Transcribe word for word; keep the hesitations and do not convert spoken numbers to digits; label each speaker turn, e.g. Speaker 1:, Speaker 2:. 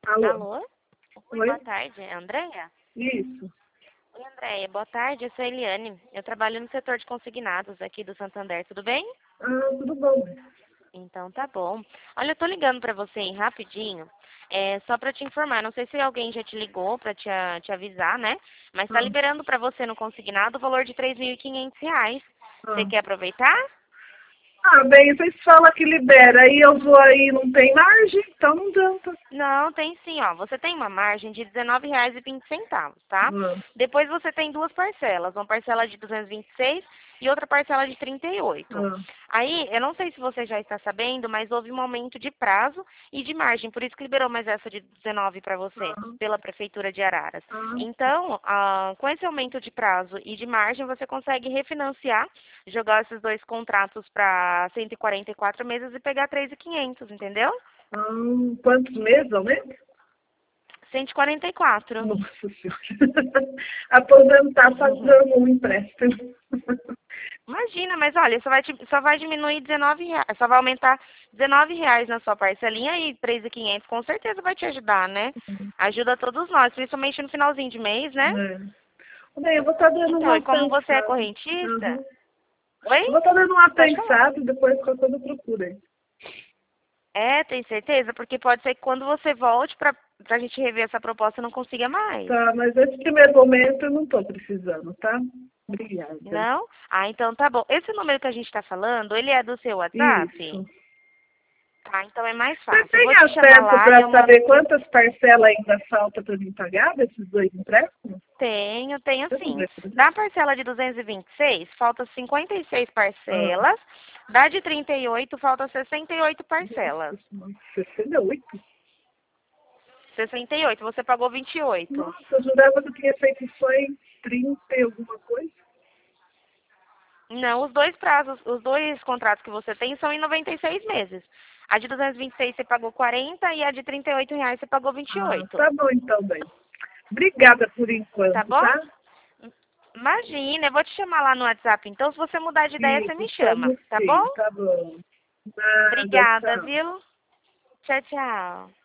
Speaker 1: Alô?
Speaker 2: Alô? Oi,
Speaker 1: Oi?
Speaker 2: boa tarde. É a Andréia?
Speaker 1: Isso.
Speaker 2: Oi, Andréia. Boa tarde. Eu sou a Eliane. Eu trabalho no setor de consignados aqui do Santander. Tudo bem?
Speaker 1: Ah, tudo bom.
Speaker 2: Então tá bom. Olha, eu tô ligando pra você aí rapidinho. É só pra te informar. Não sei se alguém já te ligou pra te, a- te avisar, né? Mas tá
Speaker 1: Ah,
Speaker 2: liberando pra você no consignado o valor de três mil e quinhentos reais. Você
Speaker 1: ah.
Speaker 2: quer aproveitar?
Speaker 1: Ah, bem, vocês falam que libera, aí eu vou aí, não tem margem, então não adianta.
Speaker 2: Não, tem sim, ó. Você tem uma margem de dezenove reais e vinte centavos, tá?
Speaker 1: Ah,
Speaker 2: Depois você tem duas parcelas, uma parcela de duzentos e vinte e seis e outra parcela de trinta e oito.
Speaker 1: ah,
Speaker 2: Aí, eu não sei se você já está sabendo, mas houve um aumento de prazo e de margem, por isso que liberou mais essa de dezenove para você,
Speaker 1: ah,
Speaker 2: pela Prefeitura de Araras.
Speaker 1: ah.
Speaker 2: Então, ah, com esse aumento de prazo e de margem, você consegue refinanciar, jogar esses dois contratos para cento e quarenta e quatro meses e pegar três mil e quinhentos, entendeu?
Speaker 1: Ah, quantos meses aumenta?
Speaker 2: cento e quarenta e quatro.
Speaker 1: Nossa Senhora. Aposentar pagando um empréstimo.
Speaker 2: Imagina, mas olha, só vai, te- só vai diminuir dezenove reais, só vai aumentar dezenove reais na sua parcelinha e três mil e quinhentos com certeza vai te ajudar, né? Ajuda todos nós, principalmente no finalzinho de mês, né?
Speaker 1: É. Bem, eu vou estar dando
Speaker 2: Então,
Speaker 1: uma
Speaker 2: e como você é
Speaker 1: pensada.
Speaker 2: correntista,
Speaker 1: Uhum.
Speaker 2: oi?
Speaker 1: Eu vou estar dando uma
Speaker 2: Pode falar.
Speaker 1: pensada e depois qualquer coisa eu procuro aí.
Speaker 2: É, tem certeza? Porque pode ser que quando você volte pra, pra gente rever essa proposta não consiga mais.
Speaker 1: Tá, mas esse primeiro momento eu não estou precisando, tá? Obrigada.
Speaker 2: Não? Ah, então tá bom. Esse número que a gente tá falando, ele é do seu WhatsApp?
Speaker 1: Isso.
Speaker 2: Tá, então é mais
Speaker 1: Você
Speaker 2: fácil. Eu
Speaker 1: tem
Speaker 2: vou te chamar
Speaker 1: acesso
Speaker 2: lá e eu
Speaker 1: para
Speaker 2: mando
Speaker 1: saber
Speaker 2: tudo.
Speaker 1: quantas parcelas ainda falta para mim pagar desses dois empréstimos?
Speaker 2: Tenho, tenho
Speaker 1: Deixa eu
Speaker 2: sim.
Speaker 1: ver. Peraí.
Speaker 2: Da parcela de duzentos e vinte e seis, falta cinquenta e seis
Speaker 1: Ah,
Speaker 2: parcelas. Da de trinta e oito, falta sessenta e oito parcelas.
Speaker 1: nossa Senhora, sessenta e oito?
Speaker 2: sessenta e oito, você pagou vinte e oito.
Speaker 1: Nossa, eu jurava que eu tinha feito só em trinta e alguma coisa.
Speaker 2: Não, os dois prazos, os dois contratos que você tem são em noventa e seis meses. A de duzentos e vinte e seis você pagou quarenta e a de trinta e oito reais você pagou vinte e
Speaker 1: Ah,
Speaker 2: oito.
Speaker 1: tá bom então, bem. Obrigada por
Speaker 2: Tá
Speaker 1: enquanto,
Speaker 2: bom?
Speaker 1: tá?
Speaker 2: Imagina, eu vou te chamar lá no WhatsApp. Então, se você mudar de ideia, você
Speaker 1: Isso,
Speaker 2: me chama.
Speaker 1: estamos
Speaker 2: Tá bom?
Speaker 1: sim, tá bom. Nada,
Speaker 2: Obrigada,
Speaker 1: tchau.
Speaker 2: viu? Tchau, tchau.